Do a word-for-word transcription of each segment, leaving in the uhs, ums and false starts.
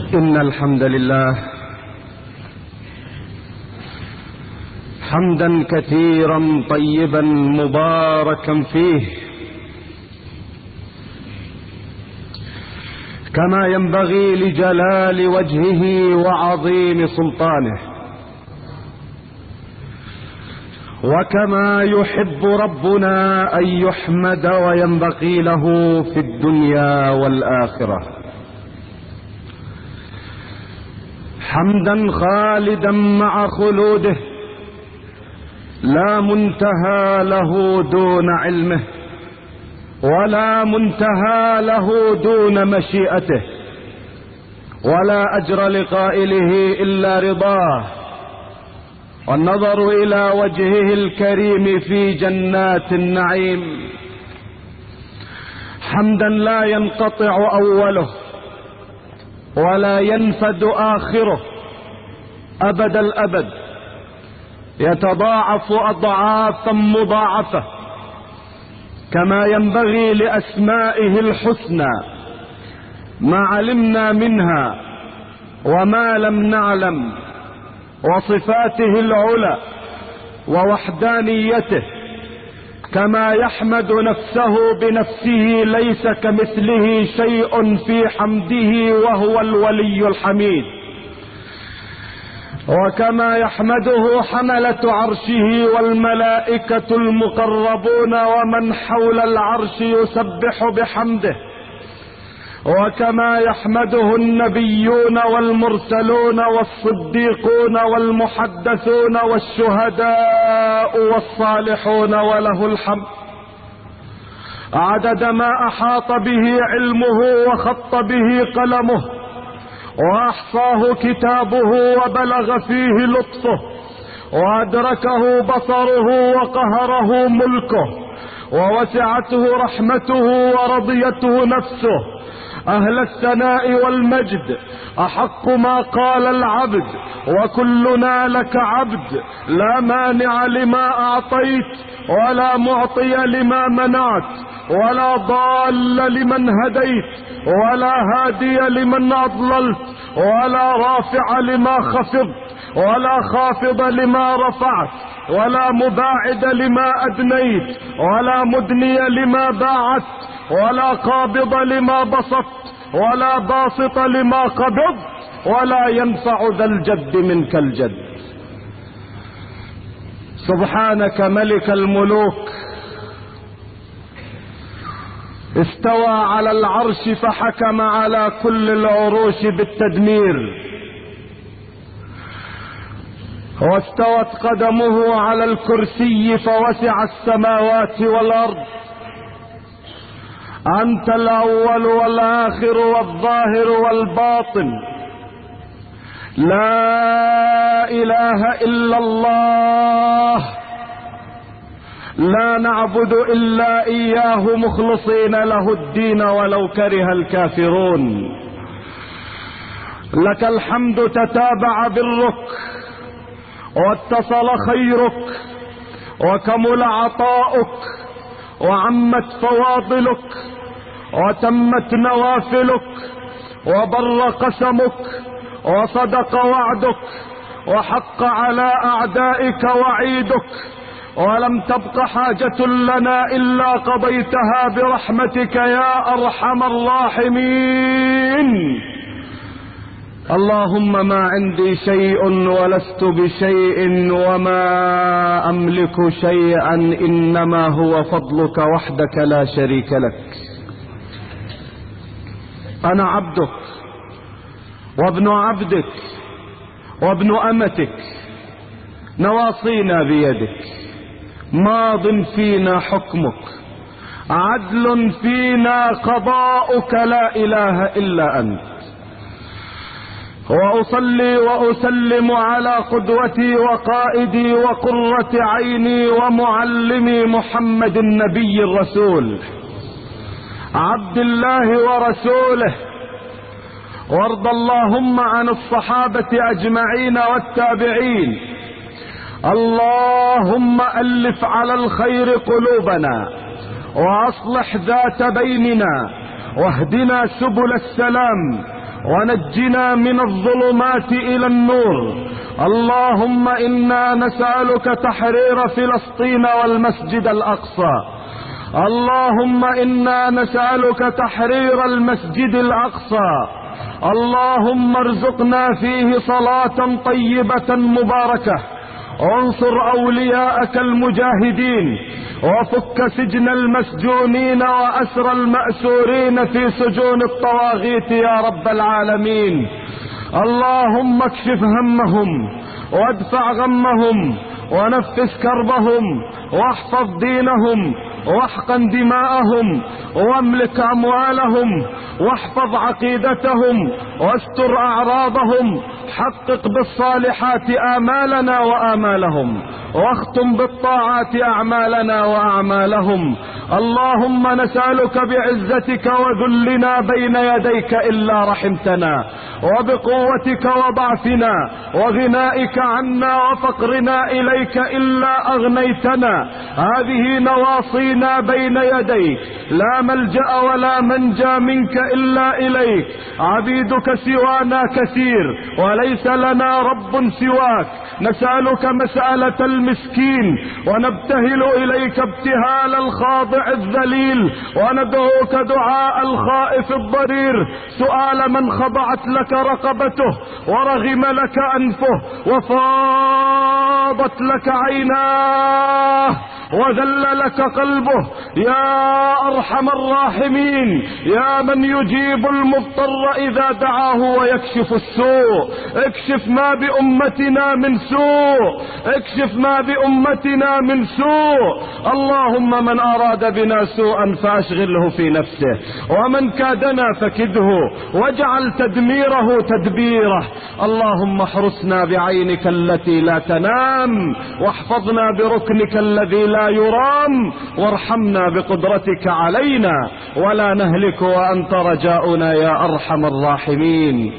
إن الحمد لله حمدا كثيرا طيبا مباركا فيه كما ينبغي لجلال وجهه وعظيم سلطانه، وكما يحب ربنا أن يحمد وينبغي له في الدنيا والآخرة، حمدا خالدا مع خلوده لا منتهى له دون علمه، ولا منتهى له دون مشيئته، ولا أجر لقائله إلا رضاه، والنظر إلى وجهه الكريم في جنات النعيم، حمدا لا ينقطع أوله ولا ينفد آخره أبد الأبد، يتضاعف أضعافا مضاعفة كما ينبغي لأسمائه الحسنى، ما علمنا منها وما لم نعلم، وصفاته العلى ووحدانيته، كما يحمد نفسه بنفسه ليس كمثله شيء في حمده وهو الولي الحميد، وكما يحمده حملة عرشه والملائكة المقربون ومن حول العرش يسبح بحمده، وكما يحمده النبيون والمرسلون والصديقون والمحدثون والشهداء والصالحون، وله الحمد عدد ما أحاط به علمه وخط به قلمه وأحصاه كتابه وبلغ فيه لطفه وأدركه بصره وقهره ملكه ووسعته رحمته ورضيته نفسه. أهل الثناء والمجد أحق ما قال العبد وكلنا لك عبد، لا مانع لما أعطيت ولا معطي لما منعت، ولا ضال لمن هديت ولا هادي لمن أضللت، ولا رافع لما خفضت ولا خافض لما رفعت، ولا مباعد لما أدنيت ولا مدني لما باعت، ولا قابض لما بسطت ولا باسط لما قبضت، ولا ينفع ذا الجد منك الجد. سبحانك ملك الملوك، استوى على العرش فحكم على كل العروش بالتدمير، واستوت قدمه على الكرسي فوسع السماوات والأرض. أنت الأول والآخر والظاهر والباطن، لا إله إلا الله، لا نعبد إلا إياه مخلصين له الدين ولو كره الكافرون. لك الحمد تتابع برك واتصل خيرك وكمل عطاؤك وعمت فواضلك وتمت نوافلك وبر قسمك وصدق وعدك وحق على أعدائك وعيدك، ولم تبق حاجة لنا إلا قضيتها برحمتك يا أرحم الراحمين. اللهم ما عندي شيء ولست بشيء وما أملك شيئا، إنما هو فضلك وحدك لا شريك لك. أنا عبدك وابن عبدك وابن أمتك، نواصينا بيدك، ماض فينا حكمك، عدل فينا قضاؤك، لا إله إلا أنت. وأصلي وأسلم على قدوتي وقائدي وقرة عيني ومعلمي محمد النبي الرسول، عبد الله ورسوله. وارض اللهم عن الصحابة أجمعين والتابعين. اللهم ألف على الخير قلوبنا وأصلح ذات بيننا واهدنا سبل السلام ونجنا من الظلمات إلى النور. اللهم إنا نسألك تحرير فلسطين والمسجد الأقصى. اللهم إنا نسألك تحرير المسجد الأقصى. اللهم ارزقنا فيه صلاة طيبة مباركة. انصر أولياءك المجاهدين، وفك سجن المسجونين وأسر المأسورين في سجون الطواغيت يا رب العالمين. اللهم اكشف همهم وادفع غمهم ونفس كربهم واحفظ دينهم واحقن دماءهم واملك أموالهم واحفظ عقيدتهم واستر أعراضهم. حقق بالصالحات آمالنا وآمالهم، واختم بالطاعات أعمالنا وأعمالهم. اللهم نسألك بعزتك وذلنا بين يديك إلا رحمتنا، وبقوتك وضعفنا وغنائك عنا وفقرنا إليك إلا أغنيتنا. هذه نواصينا بين يديك، لا ملجأ ولا منجى منك إلا إليك. عبيدك سوانا كثير وليس لنا رب سواك. نسألك مسألة المسكين ونبتهل إليك ابتهال الخاضع الذليل، وندعوك دعاء الخائف الضرير، سؤال من خضعت لك رقبته ورغم لك أنفه وفاضت لك عيناه وذل لك قلبه. يا أرحم الراحمين، يا من يجيب المضطر إذا دعاه ويكشف السوء، اكشف ما بأمتنا من سوء، اكشف ما بأمتنا من سوء. اللهم من أراد بنا سوءا فأشغله في نفسه، ومن كادنا فكده واجعل تدميره تدبيره. اللهم احرسنا بعينك التي لا تنام، واحفظنا بركنك الذي لا يرام، وارحمنا بقدرتك علينا ولا نهلك وأنت رجاؤنا يا أرحم الراحمين.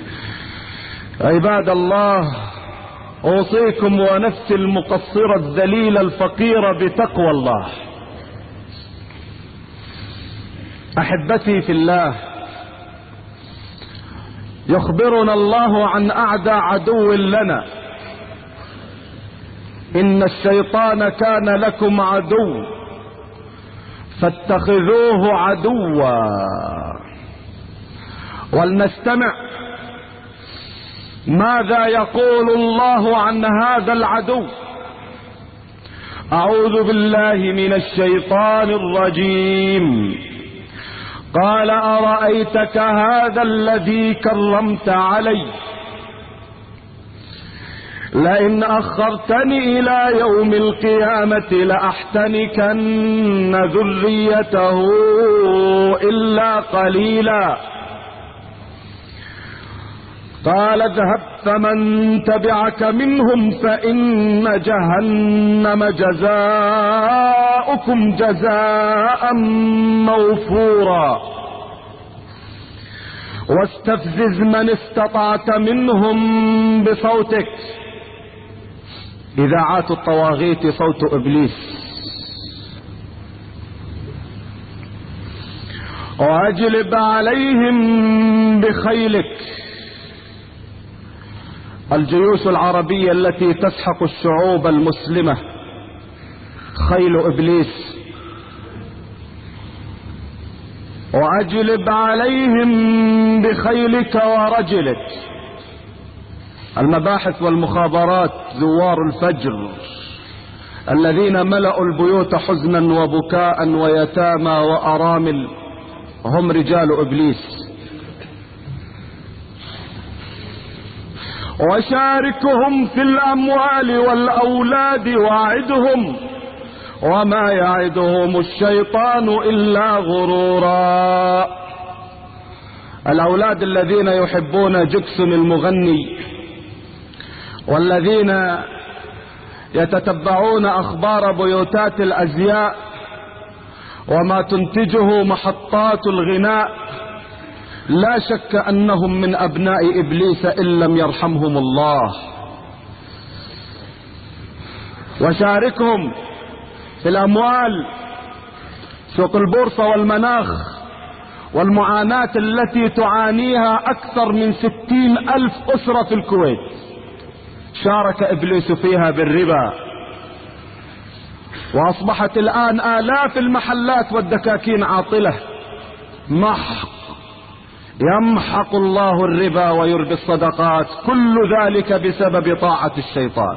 عباد الله، أوصيكم ونفسي المقصرة الذليلة الفقيرة بتقوى الله. أحبتي في الله، يخبرنا الله عن أعدى عدو لنا. إن الشيطان كان لكم عدو فاتخذوه عدوا. ولنستمع ماذا يقول الله عن هذا العدو. أعوذ بالله من الشيطان الرجيم. قال أرأيتك هذا الذي كرمت علي لئن أخرتني إلى يوم القيامة لأحتنكن ذريته إلا قليلا. قال اذهب فمن تبعك منهم فإن جهنم جزاؤكم جزاء موفورا. واستفزز من استطعت منهم بصوتك. إذاعات الطواغيت صوت إبليس. واجلب عليهم بخيلك. الجيوش العربية التي تسحق الشعوب المسلمة خيل إبليس. واجلب عليهم بخيلك ورجلك. المباحث والمخابرات زوار الفجر الذين ملأوا البيوت حزنا وبكاء ويتامى وأرامل هم رجال إبليس. وشاركهم في الأموال والأولاد واعدهم وما يعدهم الشيطان إلا غرورا. الأولاد الذين يحبون جكسون المغني، والذين يتتبعون أخبار بيوتات الأزياء وما تنتجه محطات الغناء، لا شك أنهم من أبناء إبليس إن لم يرحمهم الله. وشاركهم في الأموال، سوق البورصة والمناخ والمعاناة التي تعانيها أكثر من ستين ألف أسرة في الكويت شارك إبليس فيها بالربا، وأصبحت الآن آلاف المحلات والدكاكين عاطلة. محق يمحق الله الربا ويربي الصدقات، كل ذلك بسبب طاعة الشيطان.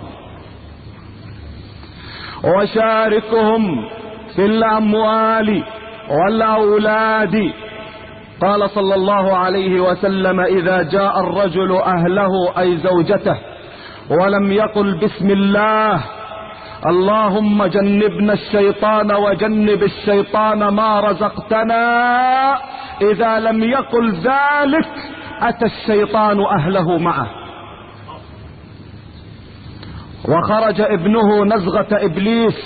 وشاركهم في الأموال والأولاد. قال صلى الله عليه وسلم: إذا جاء الرجل أهله أي زوجته ولم يقل بسم الله اللهم جنبنا الشيطان وجنب الشيطان ما رزقتنا، إذا لم يقل ذلك أتى الشيطان أهله معه، وخرج ابنه نزغة إبليس.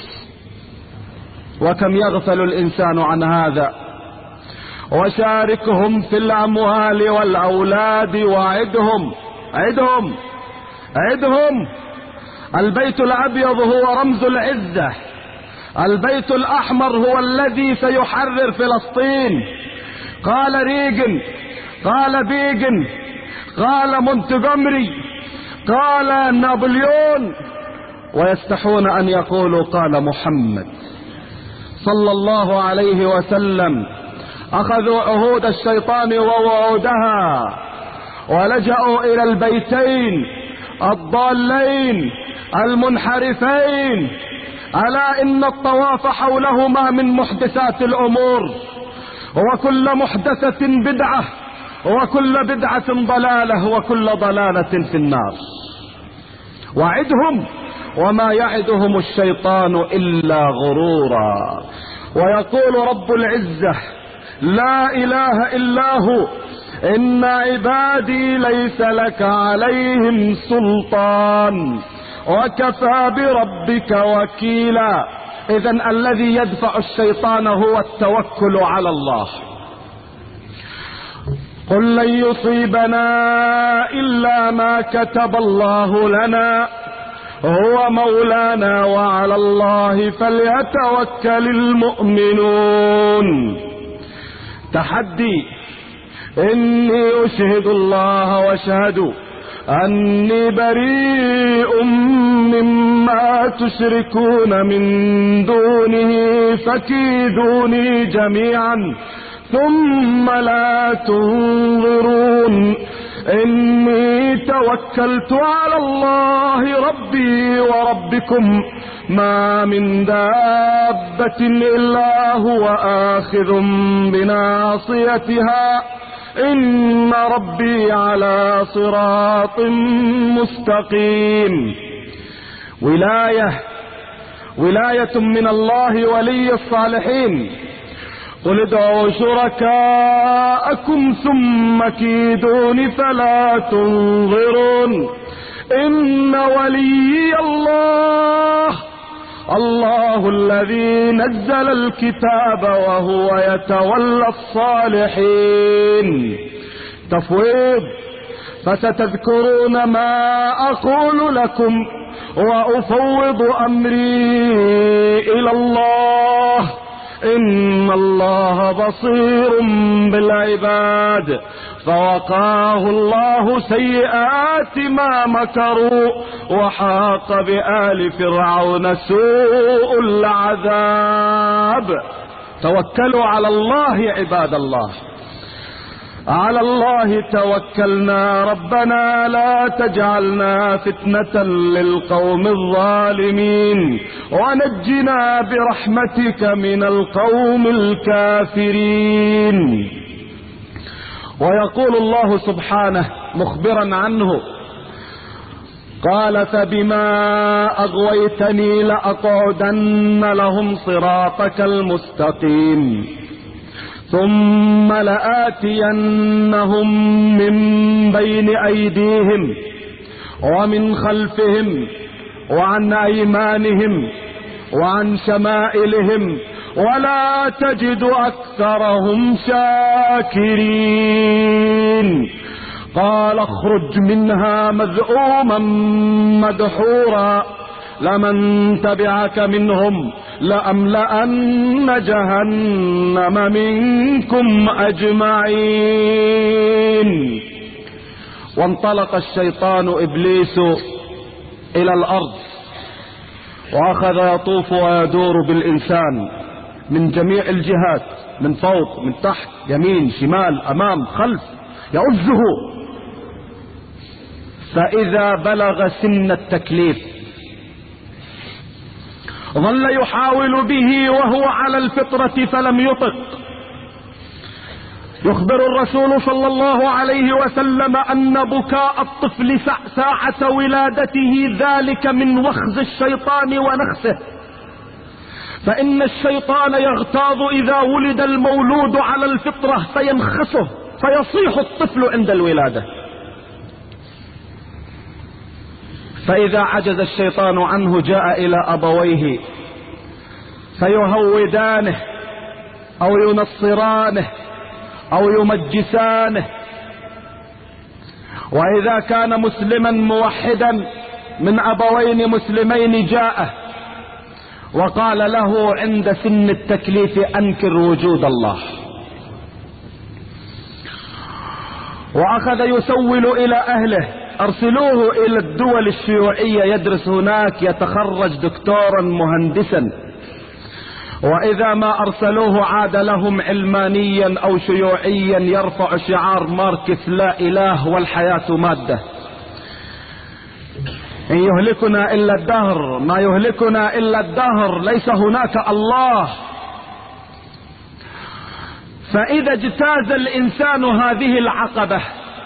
وكم يغفل الإنسان عن هذا. وشاركهم في الأموال والأولاد وعدهم عدهم عدهم البيت الأبيض هو رمز العزة، البيت الأحمر هو الذي سيحرر فلسطين. قال ريغن، قال بيغن، قال مونتغومري، قال نابليون، ويستحون أن يقولوا قال محمد صلى الله عليه وسلم. أخذوا عهود الشيطان ووعودها ولجأوا إلى البيتين الضالين المنحرفين. ألا إن الطواف حولهما من محدثات الأمور، وكل محدثة بدعة، وكل بدعة ضلالة، وكل ضلالة في النار. وعدهم وما يعدهم الشيطان إلا غرورا. ويقول رب العزة: لا إله إلا هو إن عبادي ليس لك عليهم سلطان وكفى بربك وكيلا. إذن الذي يدفع الشيطان هو التوكل على الله. قل لن يصيبنا إلا ما كتب الله لنا هو مولانا وعلى الله فليتوكل المؤمنون. تحدي: إني أشهد الله واشهدوا أني بريء مما تشركون من دونه فكيدوني جميعا ثم لا تنظرون. إني توكلت على الله ربي وربكم ما من دابة إلا هو آخذ بناصيتها إن ربي على صراط مستقيم. ولاية ولاية من الله ولي الصالحين. قل ادعوا شركاءكم ثم كيدون فلا تنظرون. إن ولي الله الله الذي نزل الكتاب وهو يتولى الصالحين. تفويض: فستذكرون ما أقول لكم وأفوض أمري إلى الله إن الله بصير بالعباد. فوقاه الله سيئات ما مكروا وحاق بآل فرعون سوء العذاب. توكلوا على الله عباد الله، على الله توكلنا ربنا لا تجعلنا فتنة للقوم الظالمين ونجنا برحمتك من القوم الكافرين. ويقول الله سبحانه مخبرا عنه: قال فبما أغويتني لأقعدن لهم صراطك المستقيم ثم لآتينهم من بين أيديهم ومن خلفهم وعن أيمانهم وعن شمائلهم ولا تجد أكثرهم شاكرين. قال اخرج منها مذءوما مدحورا لمن تبعك منهم لأملأن جهنم منكم أجمعين. وانطلق الشيطان إبليس إلى الأرض وأخذ يطوف ويدور بالإنسان من جميع الجهات، من فوق من تحت يمين شمال أمام خلف، يعزه. فإذا بلغ سن التكليف ظل يحاول به وهو على الفطرة فلم يطق. يخبر الرسول صلى الله عليه وسلم أن بكاء الطفل ساعة ولادته ذلك من وخز الشيطان ونخسه، فإن الشيطان يغتاظ إذا ولد المولود على الفطرة فينخسه فيصيح الطفل عند الولادة. فإذا عجز الشيطان عنه جاء إلى أبويه فيهودانه أو ينصرانه أو يمجسانه. وإذا كان مسلما موحدا من أبوين مسلمين جاءه وقال له عند سن التكليف أنكر وجود الله، وأخذ يسول إلى أهله أرسلوه إلى الدول الشيوعية يدرس هناك يتخرج دكتورا مهندسا. وإذا ما أرسلوه عاد لهم علمانيا أو شيوعيا يرفع شعار ماركس لا إله والحياة مادة. إن يهلكنا إلا الدهر، ما يهلكنا إلا الدهر، ليس هناك الله. فإذا اجتاز الإنسان هذه العقبة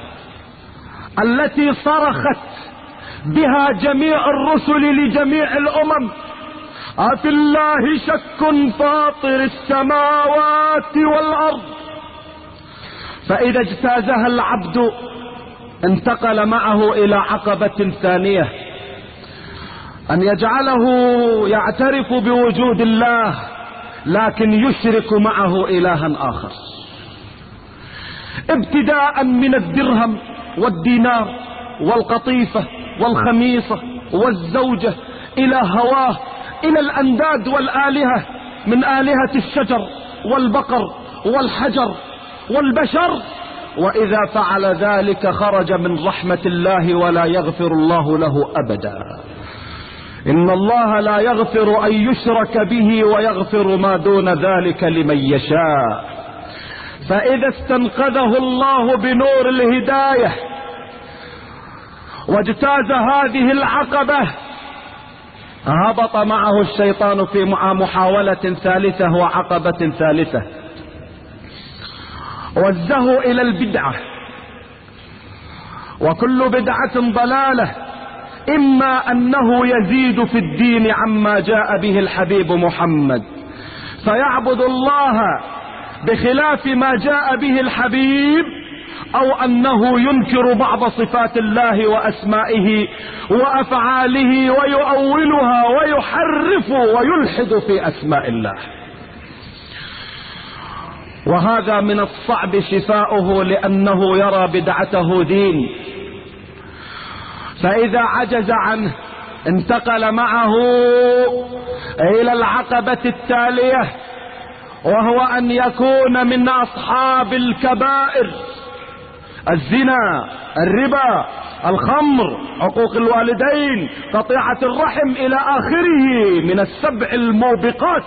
التي صرخت بها جميع الرسل لجميع الأمم: أفي الله شك فاطر السماوات والأرض. فإذا اجتازها العبد انتقل معه إلى عقبة ثانية، أن يجعله يعترف بوجود الله لكن يشرك معه إلها آخر، ابتداء من الدرهم والدينار والقطيفة والخميصة والزوجة إلى هواه، إلى الأنداد والآلهة، من آلهة الشجر والبقر والحجر والبشر. وإذا فعل ذلك خرج من رحمة الله ولا يغفر الله له أبدا. إن الله لا يغفر أن يشرك به ويغفر ما دون ذلك لمن يشاء. فإذا استنقذه الله بنور الهداية واجتاز هذه العقبة هبط معه الشيطان في محاولة ثالثة وعقبة ثالثة، وزه إلى البدعة، وكل بدعة ضلالة، إما أنه يزيد في الدين عما جاء به الحبيب محمد فيعبد الله بخلاف ما جاء به الحبيب، أو أنه ينكر بعض صفات الله وأسمائه وأفعاله ويؤولها ويحرف ويلحد في أسماء الله. وهذا من الصعب شفاؤه لأنه يرى بدعته دين. فإذا عجز عنه انتقل معه إلى العقبة التالية، وهو أن يكون من أصحاب الكبائر: الزنا، الربا، الخمر، عقوق الوالدين، قطيعة الرحم، إلى آخره من السبع الموبقات.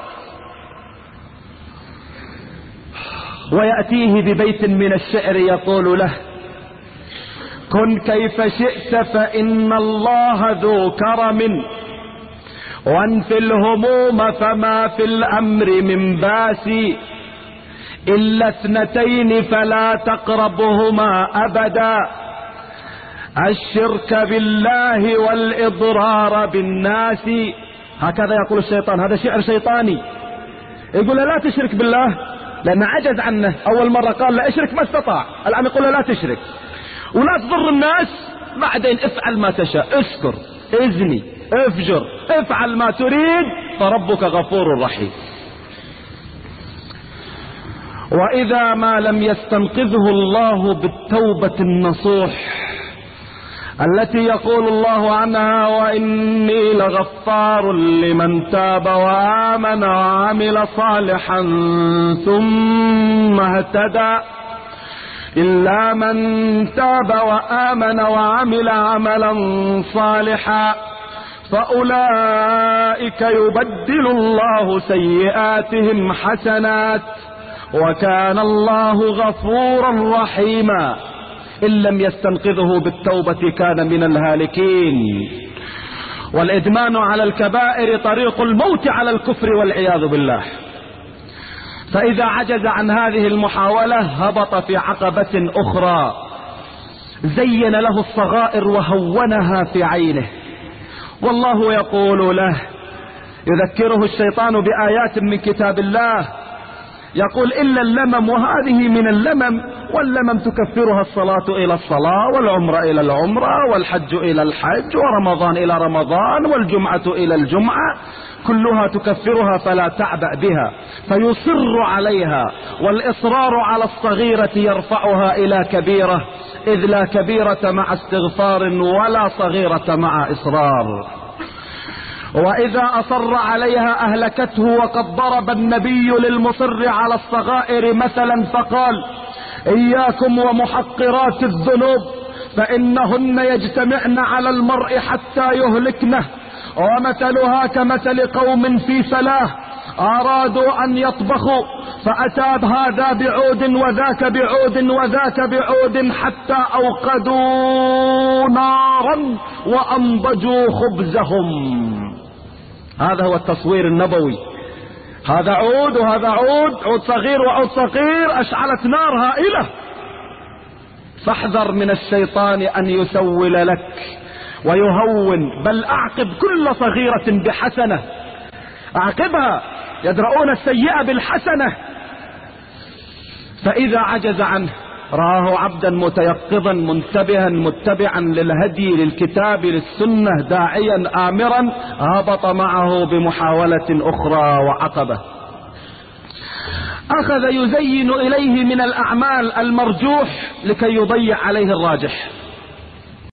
ويأتيه ببيت من الشعر يقول له: كن كيف شئت فإن الله ذو كرم، وانف الهموم فما في الأمر من باس، إلا اثنتين فلا تقربهما أبدا، الشرك بالله والإضرار بالناس. هكذا يقول الشيطان، هذا شعر شيطاني. يقول لا تشرك بالله لأنه عجز عنه. أول مرة قال لا اشرك ما استطاع، الآن يقول لا تشرك، ولا تضر الناس، بعدين افعل ما تشاء، اسكر، ازني، افجر، افعل ما تريد، فربك غفور رحيم. وإذا ما لم يستنقذه الله بالتوبة النصوح التي يقول الله عنها وإني لغفار لمن تاب وآمن وعمل صالحا ثم اهتدى إلا من تاب وآمن وعمل عملا صالحا فأولئك يبدل الله سيئاتهم حسنات وكان الله غفورا رحيما. إن لم يستنقذه بالتوبة كان من الهالكين. والإدمان على الكبائر طريق الموت على الكفر والعياذ بالله. فإذا عجز عن هذه المحاولة هبط في عقبة أخرى زين له الصغائر وهونها في عينه، والله يقول له، يذكره الشيطان بآيات من كتاب الله، يقول إلا اللمم، وهذه من اللمم، واللمم تكفرها الصلاة إلى الصلاة والعمرة إلى العمرة والحج إلى الحج ورمضان إلى رمضان والجمعة إلى الجمعة، كلها تكفرها فلا تعبأ بها. فيصر عليها، والإصرار على الصغيرة يرفعها إلى كبيرة، إذ لا كبيرة مع استغفار ولا صغيرة مع إصرار. وإذا أصر عليها أهلكته. وقد ضرب النبي للمصر على الصغائر مثلا فقال إياكم ومحقرات الذنوب فإنهن يجتمعن على المرء حتى يهلكنه، ومثلها كمثل قوم في فلاة أرادوا أن يطبخوا فأتى هذا بعود وذاك بعود وذاك بعود حتى أوقدوا نارا وأنضجوا خبزهم. هذا هو التصوير النبوي. هذا عود وهذا عود، عود صغير وعود صغير، أشعلت نار هائلة. فاحذر من الشيطان أن يسول لك ويهون، بل أعقب كل صغيرة بحسنة، أعقبها. يدرؤون السيئة بالحسنة. فإذا عجز عنه رآه عبدا متيقظا منتبها متبعا للهدي للكتاب للسنة داعيا آمرا، هبط معه بمحاولة أخرى وعقبة. أخذ يزين إليه من الأعمال المرجوح لكي يضيع عليه الراجح.